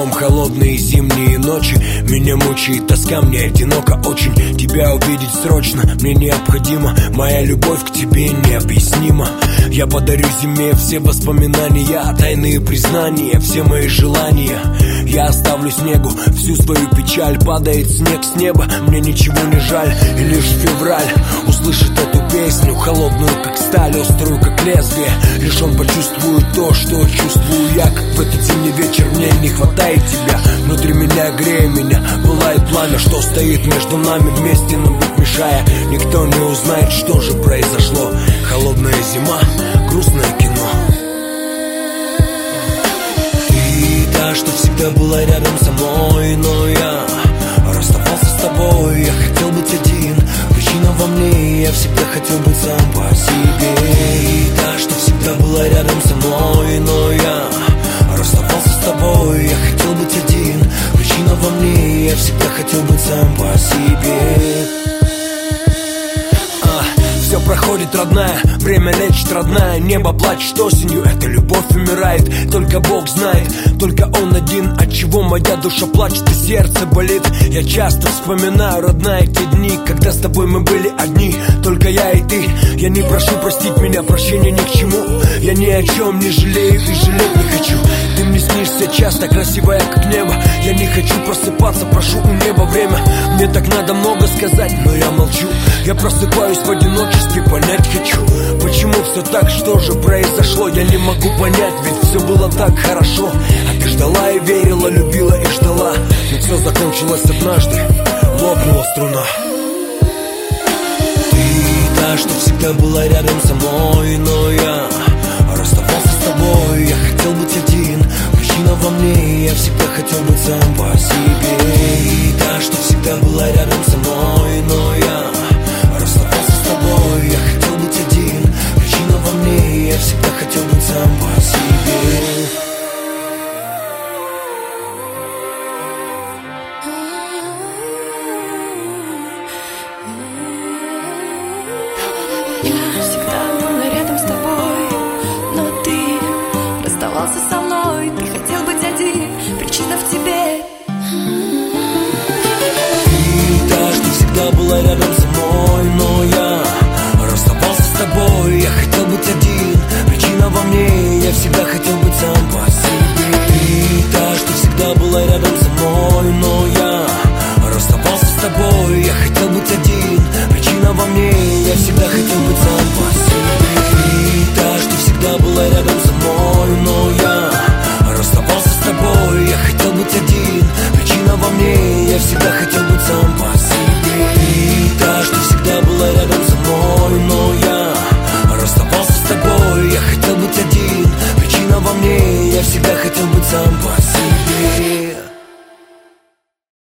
днем холодные зимние ночи. Меня мучает тоска, мне одиноко очень. Тебя увидеть срочно, мне необходимо. Моя любовь к тебе необъяснима. Я подарю зиме все воспоминания, тайные признания, все мои желания. Я оставлю снегу всю свою печаль. Падает снег с неба, мне ничего не жаль. И лишь февраль услышит эту песню, холодную как сталь, острую как лезвие. Лишь он почувствует то, что чувствую я. Как в этот зимний вечер мне не хватает тебя. Внутри меня, грея меня, пылает пламя, что стоит между нами, вместе нам быть мешая. Никто не узнает, что же произошло. Холодная зима, грустное кино. Ты та, что всегда была рядом со мной, но я расставался с тобой. Я хотел быть один, причина во мне. Я всегда хотел быть сам по себе. Ты та, что всегда была рядом со мной, но я расставался с тобой. Я хотел быть один, причина во мне. Я всегда хотел быть сам по себе. Все проходит, родная, время лечит, родная. Небо плачет осенью, эта любовь умирает. Только Бог знает, только Он один, от чего моя душа плачет и сердце болит. Я часто вспоминаю, родная, те дни, когда с тобой мы были одни, только я и ты. Я не прошу простить меня, прощения ни к чему. Я ни о чем не жалею и жалеть не хочу. Ты мне снишься часто, красивая как небо. Я не хочу просыпаться, прошу у неба время. Мне так надо много сказать, но я молчу. Я просыпаюсь в одиночестве, понять хочу, почему все так, что же произошло. Я не могу понять, ведь все было так хорошо. А ты ждала и верила, любила и ждала. Но все закончилось однажды, лопнула струна. Ты та, что всегда была рядом со мной, но я расставался с тобой. Я хотел быть один, причина во мне. Я всегда хотел быть сам по себе. Ты та, что всегда была рядом со мной, но я расставался с тобой. Я хотел быть один, причина во мне. Я всегда хотел быть сам по себе. Я всегда была рядом с тобой, но ты расставался со мной. Ты хотел быть один, причина в тебе. Ты та, что всегда была рядом со мной, но я расставался с тобой. Я хотел быть один, причина во мне. Я всегда хотел быть сам по себе. Ты та, что всегда была рядом со мной, но